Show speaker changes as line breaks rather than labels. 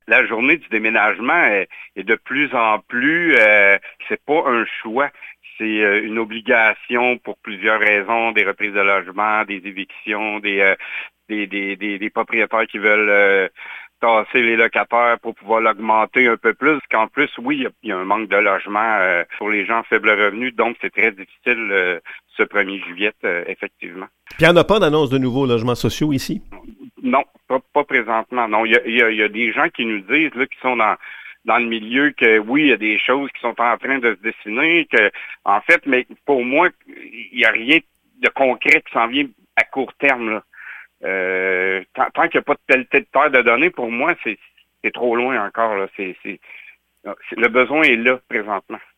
la journée du déménagement est de plus en plus, c'est pas un choix, c'est une obligation pour plusieurs raisons, des reprises de logement, des évictions, des propriétaires qui veulent tasser les locataires pour pouvoir l'augmenter un peu plus. Qu'en plus, oui, il y a un manque de logement pour les gens à faible revenu, donc c'est très difficile ce 1er juillet, effectivement.
Puis il n'y en a pas d'annonce de nouveaux logements sociaux ici?
Non, pas présentement. Non, il y a des gens qui nous disent là, qui sont dans le milieu que oui, il y a des choses qui sont en train de se dessiner, que en fait, mais pour moi, il n'y a rien de concret qui s'en vient à court terme, là. Tant qu'il n'y a pas de qualité de terre de données, pour moi, c'est trop loin encore, là. Le besoin est là présentement.